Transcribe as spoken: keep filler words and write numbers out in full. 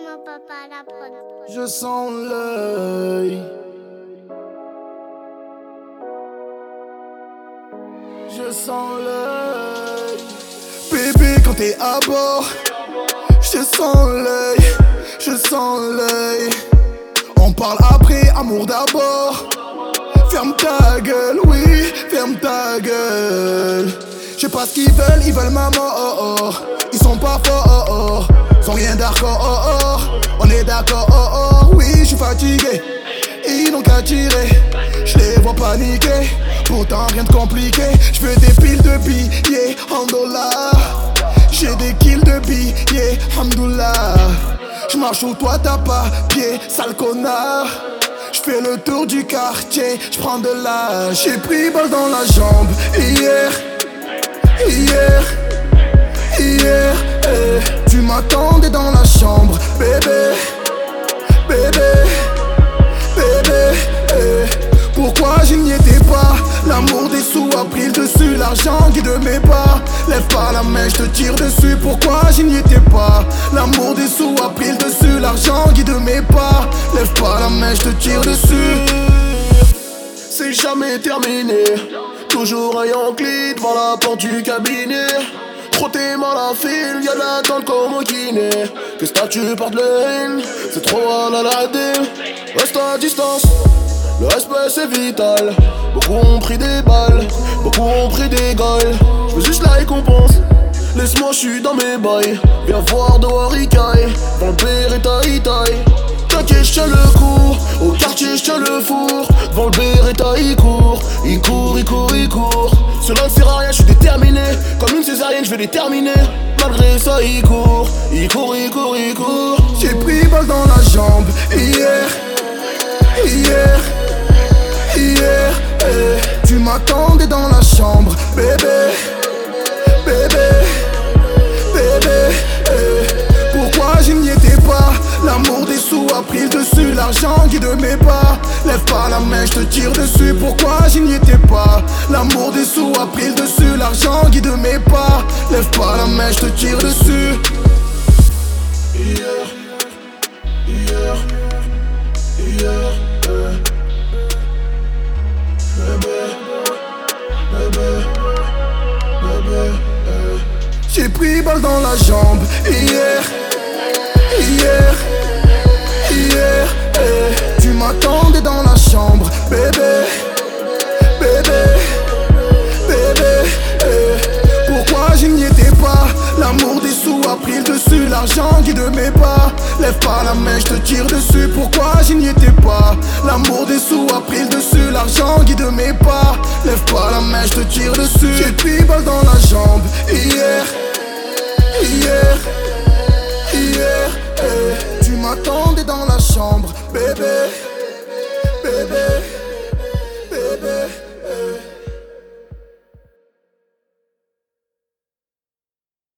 mon papa la prod. Je sens l'œil. Je sens l'œil. Bébé, quand t'es à bord, je sens l'œil. Je sens l'œil. On parle après, amour d'abord. Ferme ta gueule, oui, ferme ta gueule. Je sais pas ce qu'ils veulent, ils veulent ma mort. Ils sont pas forts, sont rien d'accord. On est d'accord, oui, je suis fatigué. Ils n'ont qu'à tirer, je les vois paniquer. Pourtant rien de compliqué, je veux des piles de billets en dollars. J'ai des kills de billets, hamdoullah. Je marche où toi t'as pas pied, sale connard. J'fais le tour du quartier, j'prends de l'âge. J'ai pris balle dans la jambe hier, hier, hier. Eh. Tu m'attendais dans la chambre, bébé, bébé, bébé. Eh. Pourquoi je n'y étais pas? L'amour des sous a pris le dessus, l'argent guide mes pas. Lève pas la main, je te tire dessus. Pourquoi je n'y étais pas? L'amour des sous a pris le dessus, l'argent guide mes pas. Lève pas la main, je te tire dessus. C'est jamais terminé, toujours ayant clé devant la porte du cabinet. Trop t'es mal à fil, y'a de l'attente comme au kiné. Qu'est-ce que tu portes le haine? C'est trop à la ladée. Reste à distance, le respect c'est vital. Beaucoup ont pris des balles, beaucoup ont pris des gaules. J'veux juste la récompense, laisse-moi j'suis dans mes bails. Viens voir dehors il caille, vampire et taille taille. T'inquiète j'tiens le coup, au quartier j'tiens le four. Devant le Beretta il court, il court, il court, il court. Cela ne sert à rien, j'suis déterminé. Comme une césarienne j'vais les terminer. Malgré ça il court, il court, il court, il court. J'ai pris balle dans la jambe hier, hier, hier. Eh. Tu m'attendais dans la chambre, bébé, bébé, bébé. Eh. Pourquoi je n'y étais pas? L'amour des sous a pris le dessus, l'argent guide mes pas. Lève pas la main, je te tire dessus. Pourquoi je n'y étais pas? L'amour des sous a pris le dessus, l'argent guide mes pas. Lève pas la main, je te tire dessus. Hier, hier, hier, euh. Bébé, bébé, bébé, euh. J'ai pris balle dans la jambe hier, hier, hier. Eh. Tu m'attendais dans la chambre, bébé, bébé, bébé. Eh. Pourquoi je n'y étais pas? L'amour des sous a pris le dessus, l'argent guide mes pas. Lève pas la main, je te tire dessus. Pourquoi je n'y étais pas? L'amour des sous a pris le dessus, l'argent guide mes pas. Lève pas la main, je te tire dessus. J'ai pris balle dans la jambe hier, hier, hier. Eh. Tu m'attendais dans la chambre, bébé, bébé.